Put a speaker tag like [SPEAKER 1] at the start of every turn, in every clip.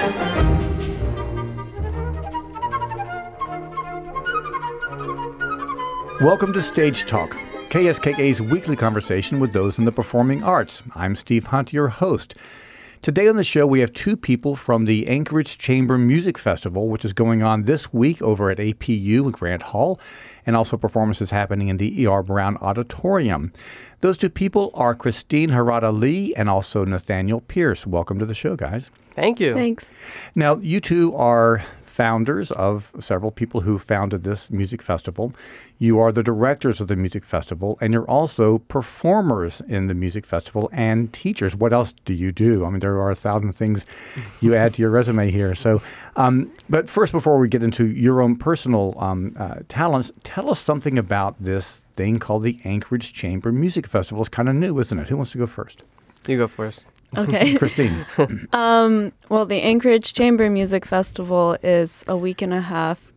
[SPEAKER 1] Welcome to Stage Talk, KSKA's weekly conversation with those in the performing arts. I'm Steve Hunt, your host. Today on the show, we have two people from the Anchorage Chamber Music Festival, which is going on this week over at APU at Grant Hall, and also performances happening in the E.R. Brown Auditorium. Those two people are Christine Harada-Lee and also Nathaniel Pierce. Welcome to the show, guys.
[SPEAKER 2] Thank you.
[SPEAKER 3] Thanks.
[SPEAKER 1] Now, you two are founders of several people who founded this music festival. You are the directors of the music festival, and you're also performers in the music festival and teachers. What else do you do? I mean, there are 1,000 things you add to your resume here. So, but first, before we get into your own personal talents, tell us something about this thing called the Anchorage Chamber Music Festival. It's kind of new, isn't it? Who wants to go first?
[SPEAKER 2] You go first.
[SPEAKER 3] Okay.
[SPEAKER 1] Christine.
[SPEAKER 3] Well, the Anchorage Chamber Music Festival is a week and a half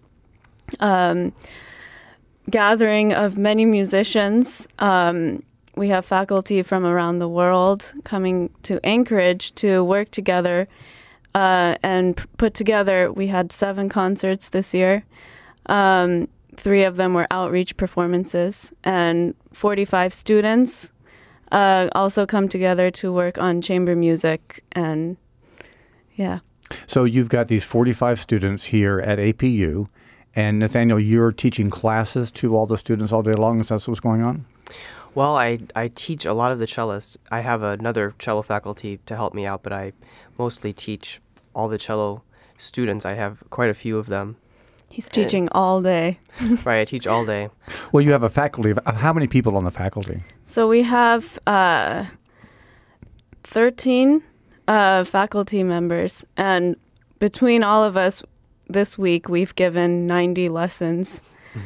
[SPEAKER 3] gathering of many musicians. We have faculty from around the world coming to Anchorage to work together and put together. We had 7 concerts this year. 3 of them were outreach performances, and 45 students also come together to work on chamber music, and yeah.
[SPEAKER 1] So you've got these 45 students here at APU, and Nathaniel, you're teaching classes to all the students all day long. Is that what's going on?
[SPEAKER 2] Well, I teach a lot of the cellists. I have another cello faculty to help me out, but I mostly teach all the cello students. I have quite a few of them.
[SPEAKER 3] He's teaching all day.
[SPEAKER 2] Right, I teach all day.
[SPEAKER 1] Well, you have a faculty of how many people on the faculty?
[SPEAKER 3] So we have 13 faculty members, and between all of us this week, we've given 90 lessons,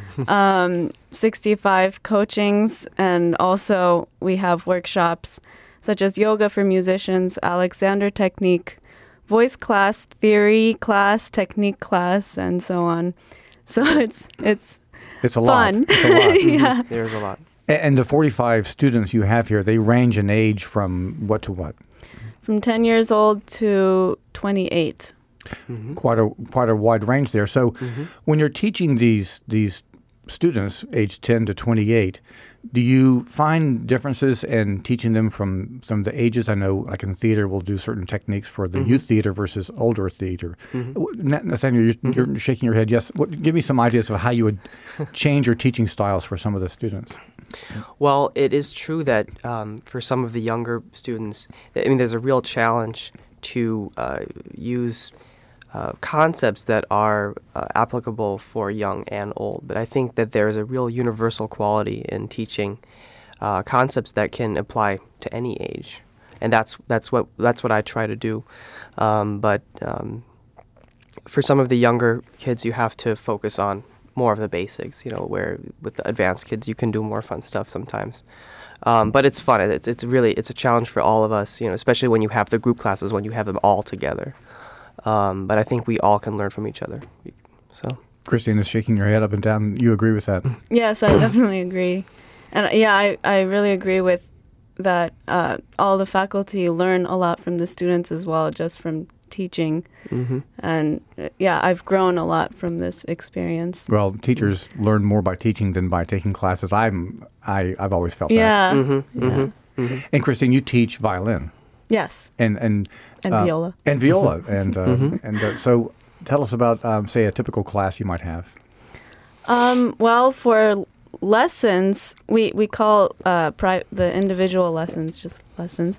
[SPEAKER 3] 65 coachings, and also we have workshops such as yoga for musicians, Alexander technique, voice class, theory class, technique class, and so on. So it's
[SPEAKER 1] a
[SPEAKER 3] fun.
[SPEAKER 1] lot. It's a lot.
[SPEAKER 3] Yeah.
[SPEAKER 2] There's a lot.
[SPEAKER 1] And the 45 students you have here, they range in age from what to what?
[SPEAKER 3] From 10 years old to 28.
[SPEAKER 2] Mm-hmm.
[SPEAKER 1] Quite a wide range there. So when you're teaching these students aged 10 to 28, do you find differences in teaching them from some of the ages? I know, like in theater, we'll do certain techniques for the youth theater versus older theater. Nathaniel, you're shaking your head. Yes. Give me some ideas of how you would change your teaching styles for some of the students.
[SPEAKER 2] Well, it is true that for some of the younger students, I mean, there's a real challenge to use concepts that are applicable for young and old. But I think that there is a real universal quality in teaching concepts that can apply to any age, and that's what I try to do. But for some of the younger kids, you have to focus on more of the basics. You know, where with the advanced kids, you can do more fun stuff sometimes. But it's fun. It's a challenge for all of us. You know, especially when you have the group classes, when you have them all together. But I think we all can learn from each other. So
[SPEAKER 1] Christine is shaking her head up and down. You agree with that?
[SPEAKER 3] Yes, I definitely agree. And yeah, I really agree with that. All the faculty learn a lot from the students as well, just from teaching. And yeah, I've grown a lot from this experience.
[SPEAKER 1] Well, teachers learn more by teaching than by taking classes. I've always felt that.
[SPEAKER 3] Yeah.
[SPEAKER 1] And Christine, you teach violin.
[SPEAKER 3] Yes.
[SPEAKER 1] And
[SPEAKER 3] viola.
[SPEAKER 1] And viola. And so tell us about, say, a typical class you might have.
[SPEAKER 3] Well, for lessons, we call the individual lessons just lessons.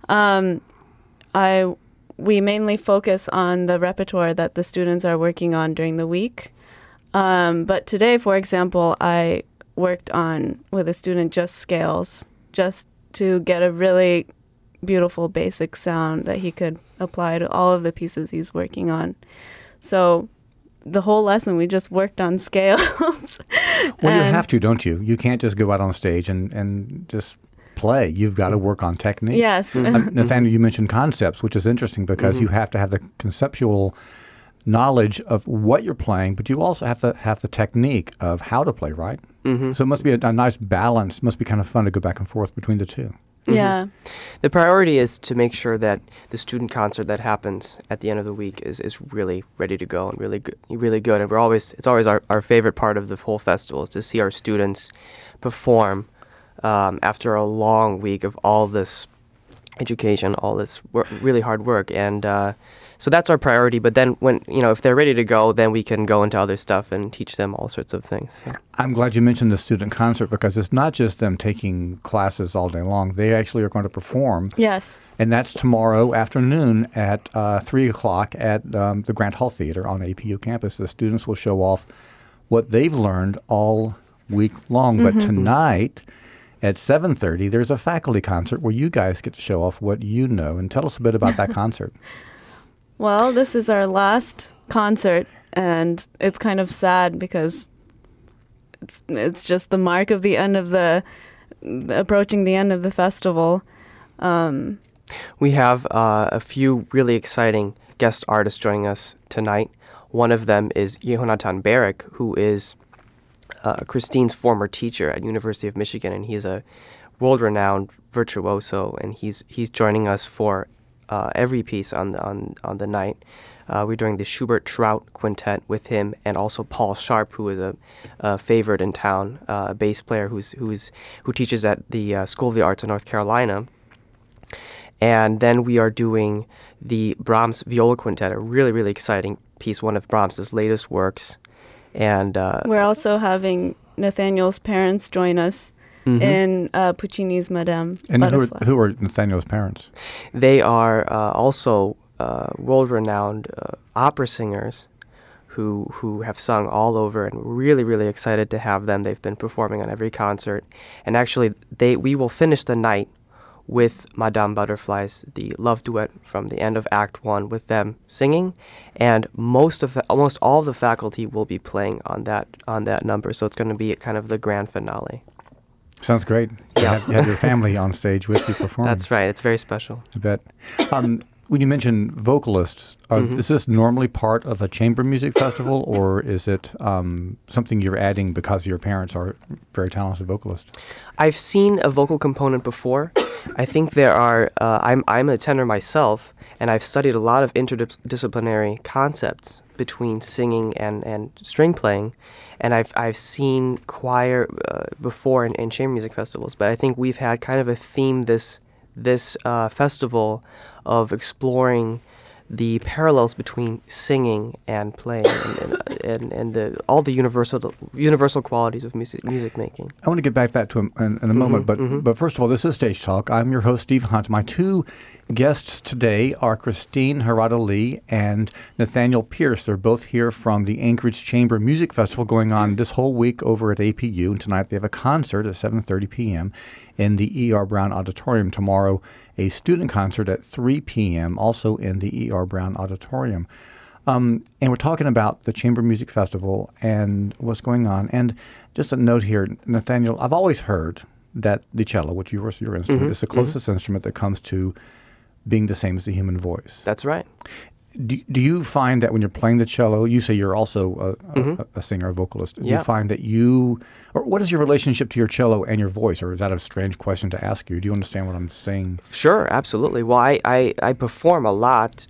[SPEAKER 3] We mainly focus on the repertoire that the students are working on during the week. But today, for example, I worked on with a student just scales, just to get a really beautiful basic sound that he could apply to all of the pieces he's working on. So the whole lesson, we just worked on scales.
[SPEAKER 1] Well, you have to, don't you? You can't just go out on stage and just play. You've got to work on technique.
[SPEAKER 3] Yes.
[SPEAKER 1] Nathaniel, you mentioned concepts, which is interesting because you have to have the conceptual knowledge of what you're playing, but you also have to have the technique of how to play, right? So it must be a nice balance. It must be kind of fun to go back and forth between the two.
[SPEAKER 3] Yeah.
[SPEAKER 2] The priority is to make sure that the student concert that happens at the end of the week is really ready to go and really good. And it's always our favorite part of the whole festival is to see our students perform after a long week of all this education, all this really hard work. And so that's our priority. But then when, if they're ready to go, then we can go into other stuff and teach them all sorts of things. Yeah.
[SPEAKER 1] I'm glad you mentioned the student concert because it's not just them taking classes all day long. They actually are going to perform.
[SPEAKER 3] Yes.
[SPEAKER 1] And that's tomorrow afternoon at 3 o'clock at the Grant Hall Theater on APU campus. The students will show off what they've learned all week long. But tonight at 7:30, there's a faculty concert where you guys get to show off what you know. And tell us a bit about that concert.
[SPEAKER 3] Well, this is our last concert, and it's kind of sad because it's just the mark of the end of approaching the end of the festival.
[SPEAKER 2] We have a few really exciting guest artists joining us tonight. One of them is Yehonatan Barak, who is Christine's former teacher at University of Michigan, and he's a world-renowned virtuoso, and he's joining us for every piece on the night. We're doing the Schubert Trout Quintet with him, and also Paul Sharp, who is a favorite in town, a bass player who teaches at the School of the Arts in North Carolina. And then we are doing the Brahms Viola Quintet, a really, really exciting piece, one of Brahms's latest works. And
[SPEAKER 3] we're also having Nathaniel's parents join us in Puccini's Madame Butterfly.
[SPEAKER 1] And who are Nathaniel's parents?
[SPEAKER 2] They are also world-renowned opera singers who have sung all over, and we're really, really excited to have them. They've been performing on every concert. And actually, we will finish the night with Madame Butterfly's, the love duet from the end of Act 1 with them singing, and almost all of the faculty will be playing on that number, so it's going to be kind of the grand finale.
[SPEAKER 1] Sounds great.
[SPEAKER 2] Yeah.
[SPEAKER 1] You have your family on stage with you performing.
[SPEAKER 2] That's right. It's very special.
[SPEAKER 1] I bet. When you mention vocalists, is this normally part of a chamber music festival, or is it something you're adding because your parents are very talented vocalists?
[SPEAKER 2] I've seen a vocal component before. I think there are. I'm a tenor myself, and I've studied a lot of interdisciplinary concepts between singing and string playing, and I've seen choir before in chamber music festivals. But I think we've had kind of a theme this festival of exploring the parallels between singing and playing and all the universal qualities of music making.
[SPEAKER 1] I want to get back to that in a moment, but first of all, this is Stage Talk. I'm your host, Steve Hunt. My two guests today are Christine Harada Lee and Nathaniel Pierce. They're both here from the Anchorage Chamber Music Festival going on this whole week over at APU, and tonight they have a concert at 7:30 p.m. in the E.R. Brown Auditorium. Tomorrow, a student concert at 3 p.m., also in the E.R. Brown Auditorium. And we're talking about the Chamber Music Festival and what's going on. And just a note here, Nathaniel, I've always heard that the cello, which your instrument, is the closest instrument that comes to being the same as the human voice.
[SPEAKER 2] That's right.
[SPEAKER 1] Do you find that when you're playing the cello, you say you're also a singer, a vocalist. Do you find that or what is your relationship to your cello and your voice? Or is that a strange question to ask you? Do you understand what I'm saying?
[SPEAKER 2] Sure, absolutely. Well, I perform a lot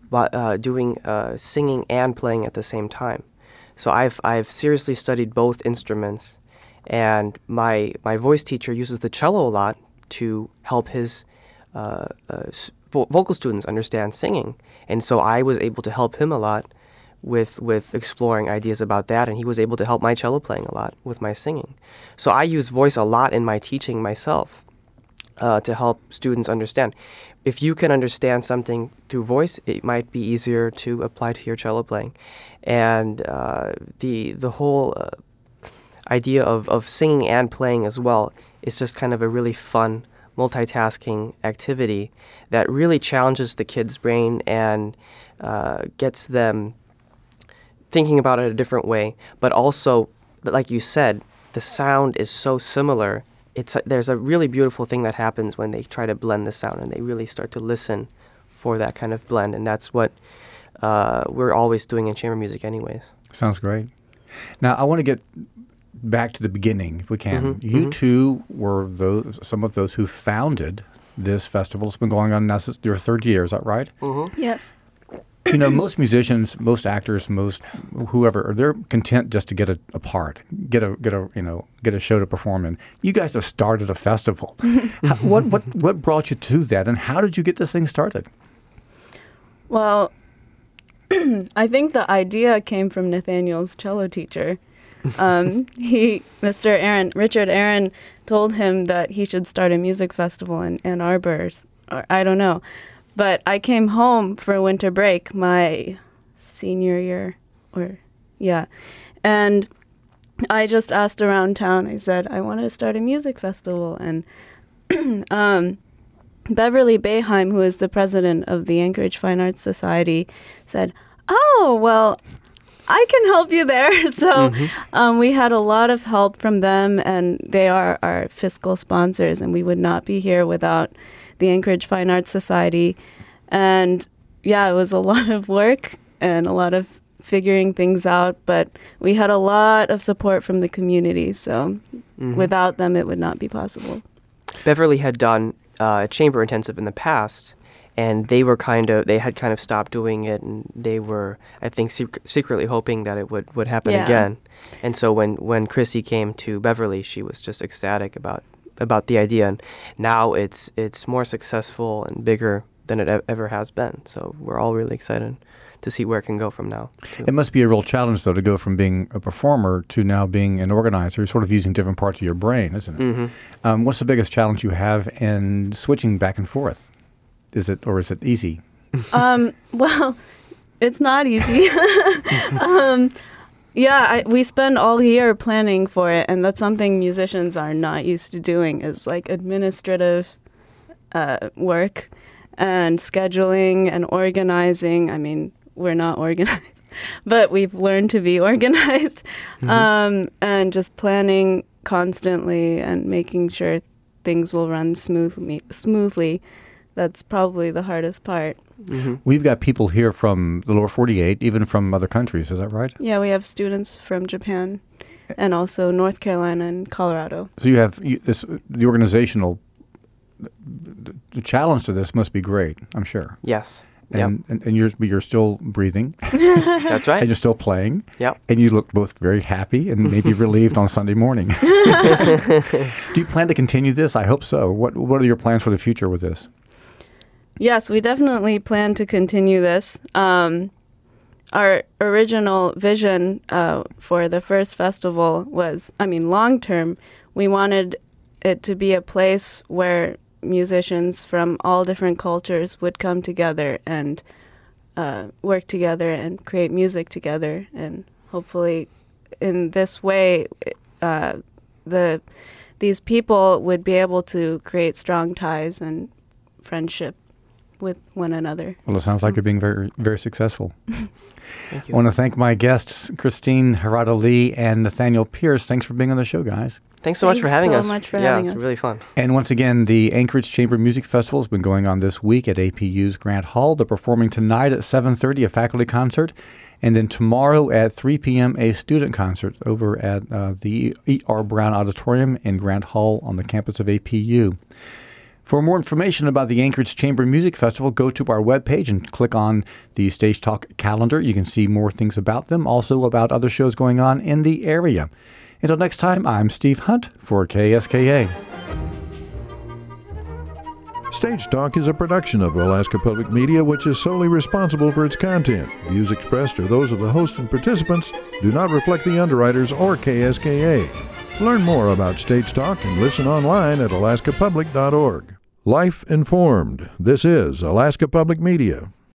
[SPEAKER 2] doing singing and playing at the same time. So I've seriously studied both instruments, and my voice teacher uses the cello a lot to help his vocal students understand singing. And so I was able to help him a lot with exploring ideas about that, and he was able to help my cello playing a lot with my singing. So I use voice a lot in my teaching myself to help students understand. If you can understand something through voice, it might be easier to apply to your cello playing. And the whole idea of singing and playing as well is just kind of a really fun multitasking activity that really challenges the kid's brain and gets them thinking about it a different way. But also, like you said, the sound is so similar. There's a really beautiful thing that happens when they try to blend the sound and they really start to listen for that kind of blend. And that's what we're always doing in chamber music anyways.
[SPEAKER 1] Sounds great. Now, I want to get back to the beginning, if we can.
[SPEAKER 2] Mm-hmm,
[SPEAKER 1] You two were some of those who founded this festival. It's been going on now since your third year. Is that right?
[SPEAKER 2] Mm-hmm.
[SPEAKER 3] Yes.
[SPEAKER 1] You know, most musicians, most actors, most whoever, they're content just to get a part, get a show to perform in. You guys have started a festival. What brought you to that, and how did you get this thing started?
[SPEAKER 3] Well, I think the idea came from Nathaniel's cello teacher. Richard Aaron told him that he should start a music festival in Ann Arbor, or I don't know. But I came home for winter break, my senior year, and I just asked around town. I said, I want to start a music festival, and Beverly Bayheim, who is the president of the Anchorage Fine Arts Society, said, oh, well, I can help you there. So we had a lot of help from them, and they are our fiscal sponsors, and we would not be here without the Anchorage Fine Arts Society. And yeah, it was a lot of work and a lot of figuring things out, but we had a lot of support from the community. So without them, it would not be possible.
[SPEAKER 2] Beverly had done chamber intensive in the past, and they had kind of stopped doing it, and they were, I think, secretly hoping that it would happen again. And so when Chrissy came to Beverly, she was just ecstatic about the idea, and now it's more successful and bigger than it ever has been. So we're all really excited to see where it can go from now, too.
[SPEAKER 1] It must be a real challenge, though, to go from being a performer to now being an organizer. You're sort of using different parts of your brain, isn't it?
[SPEAKER 2] Mm-hmm.
[SPEAKER 1] What's the biggest challenge you have in switching back and forth? Is it easy?
[SPEAKER 3] Well, it's not easy. We spend all year planning for it, and that's something musicians are not used to doing, is like administrative work and scheduling and organizing. I mean, we're not organized, but we've learned to be organized, and just planning constantly and making sure things will run smoothly. That's probably the hardest part.
[SPEAKER 2] Mm-hmm.
[SPEAKER 1] We've got people here from the lower 48, even from other countries. Is that right?
[SPEAKER 3] Yeah, we have students from Japan and also North Carolina and Colorado.
[SPEAKER 1] So you have the organizational the challenge to this must be great, I'm sure.
[SPEAKER 2] Yes.
[SPEAKER 1] And you're still breathing.
[SPEAKER 2] That's right.
[SPEAKER 1] And you're still playing.
[SPEAKER 2] Yep.
[SPEAKER 1] And you look both very happy and maybe relieved on Sunday morning. Do you plan to continue this? I hope so. What are your plans for the future with this?
[SPEAKER 3] Yes, we definitely plan to continue this. Our original vision for the first festival was, long term, we wanted it to be a place where musicians from all different cultures would come together and work together and create music together. And hopefully in this way, these people would be able to create strong ties and friendship with one another.
[SPEAKER 1] Well, it sounds like you're being very, very successful.
[SPEAKER 2] Thank you.
[SPEAKER 1] I want to thank my guests, Christine Harada-Lee and Nathaniel Pierce. Thanks for being on the show, guys.
[SPEAKER 2] Thanks so much for having us.
[SPEAKER 3] Thanks so much for having us.
[SPEAKER 2] Yeah, it's really fun.
[SPEAKER 1] And once again, the Anchorage Chamber Music Festival has been going on this week at APU's Grant Hall. They're performing tonight at 7:30, a faculty concert, and then tomorrow at 3 p.m., a student concert over at the E.R. Brown Auditorium in Grant Hall on the campus of APU. For more information about the Anchorage Chamber Music Festival, go to our webpage and click on the Stage Talk calendar. You can see more things about them, also about other shows going on in the area. Until next time, I'm Steve Hunt for KSKA.
[SPEAKER 4] Stage Talk is a production of Alaska Public Media, which is solely responsible for its content. Views expressed are those of the host and participants, do not reflect the underwriters or KSKA. Learn more about Stage Talk and listen online at alaskapublic.org. Life informed. This is Alaska Public Media.